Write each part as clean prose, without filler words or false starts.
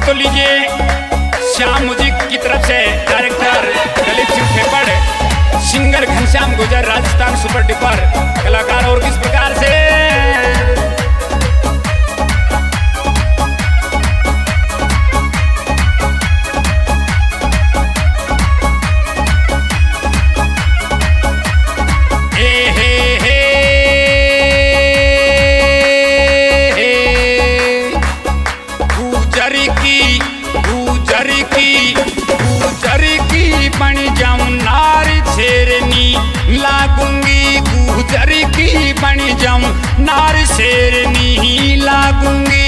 तो लीजिए श्याम म्यूजिक की तरफ से director Dalip Singh Phephad, singer Ghanshyam Gujar, Rajasthan super duper कलाकार। और किस प्रकार से बन जाऊं नारी शेरनी लागूंगी, गुजर की बन जाऊं नारी शेरनी लागूंगी।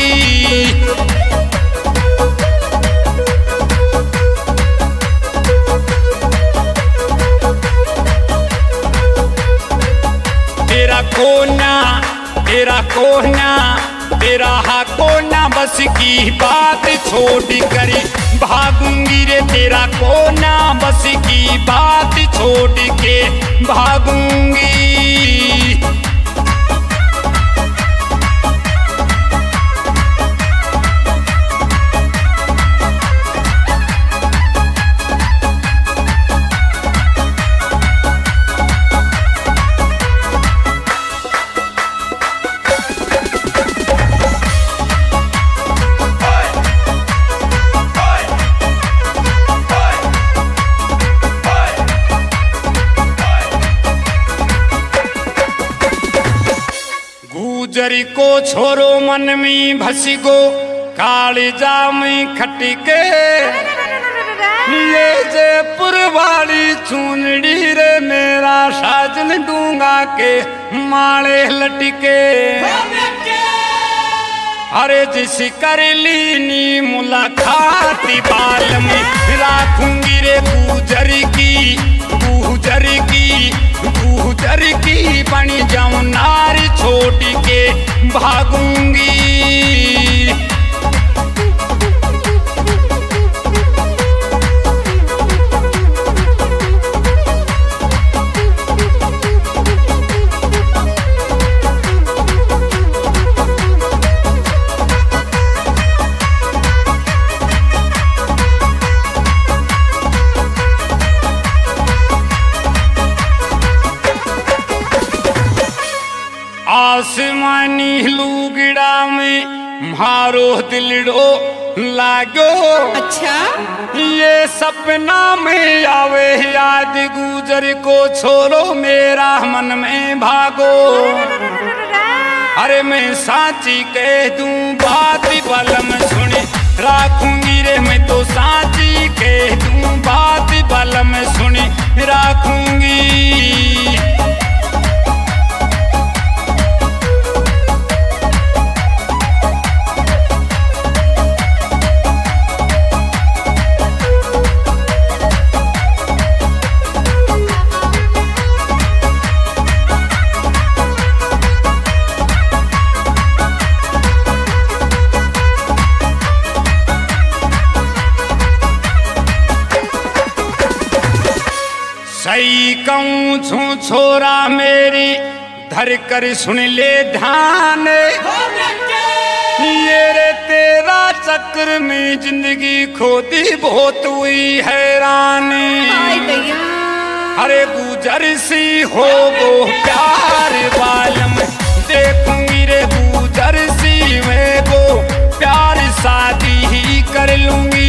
तेरा कोना तेरा कोना तेरा हा कोना बस की बात छोड़ कर भागूंगी रे, तेरा कोना बस की बात छोड़ के भागूंगी। गुजर को छोरो मन में भसी गो कालिजा में खटके, ये जयपुर वाली चुनड़ी रे मेरा साजन डूंगा के माले लटके। अरे जिस कर लीनी मुलाकात बाल में राखूंगी रे, गुजर की गुजर की गुजर की बन जाऊं नारी छोड़ के भागूंगी। आसमानी लुगड़ा में मारो दिलड़ो लागो, अच्छा ये सपना में आवे याद, गुजर को छोड़ो मेरा मन में भागो। अरे मैं साची कह दूं बात बलम सुनी राखूंगी रे, मैं तो साची कह दूं बात बलम सुनी राखूंगी। सही कहूँ छू छोरा मेरी धर कर सुन ले ध्यान, ये रे तेरा चक्र में जिंदगी खोती बहुत हुई हैरान। अरे गुजर सी हो वो प्यार बालम देखूंगी रे, गुजर सी मैं वो प्यार शादी ही कर लूंगी।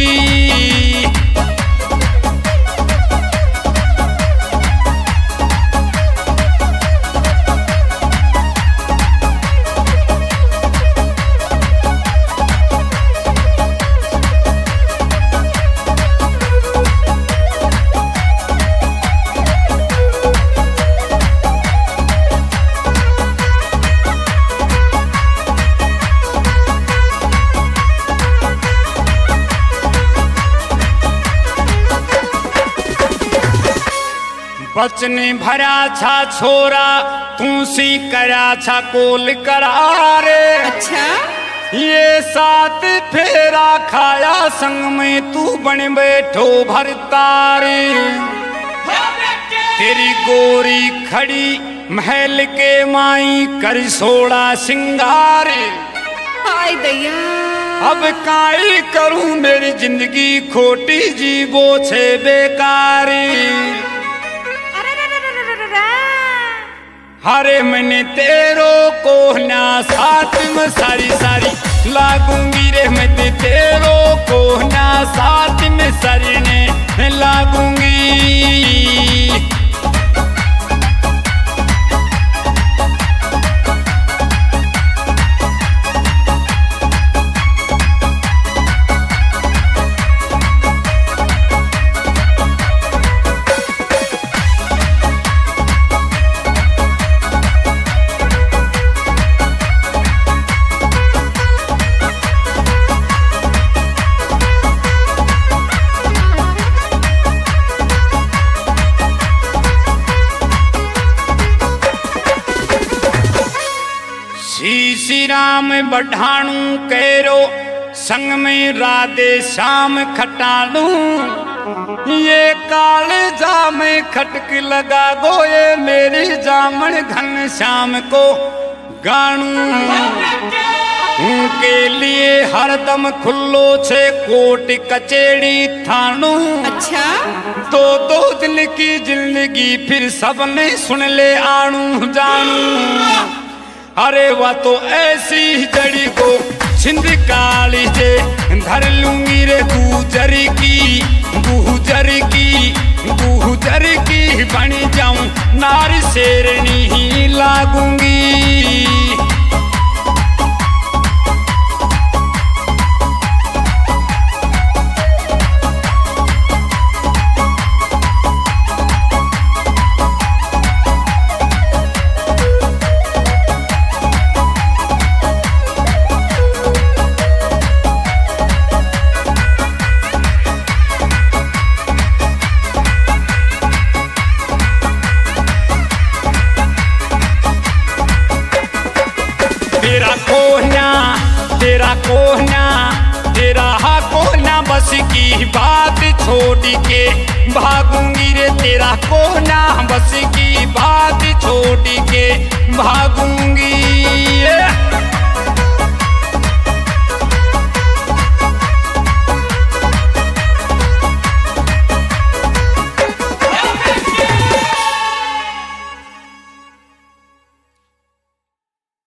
बचन भरा छा छोरा तू सी करा छा कोल करारे, अच्छा ये साथ फेरा खाया संग में तू बन बैठो भरतारे। तेरी गोरी खड़ी महल के माई कर सोड़ा सिंगारे। हाय दैया अब काई करूं मेरी जिंदगी खोटी जीवो छे बेकारी। हरे मैंने तेरो को ना साथ में सारी सारी लागूंगी रे, मैं तेरो को ना साथ में सारी ने लागूंगी। श्री राम बढ़ाणू कैरो संग में राधे श्याम खटाणू, ये काल जाम खटक लगा गो ये मेरी जामन घन श्याम को गाणू। उनके लिए हरदम खुल्लो छे कोट कचेड़ी थानू। अच्छा दो दो दिन की जिंदगी फिर सबने सुन ले आणू जानू। अरे वह तो ऐसी जड़ी को छिंद काली जे धर लूंगी रे गुजर की गुजर की गुजर की बन जाऊं नारी शेरनी ही लागूंगी। तेरा कोहना बस की बात छोड़ के भागूंगी रे, तेरा कोहना बस की बात छोड़ के भागूंगी।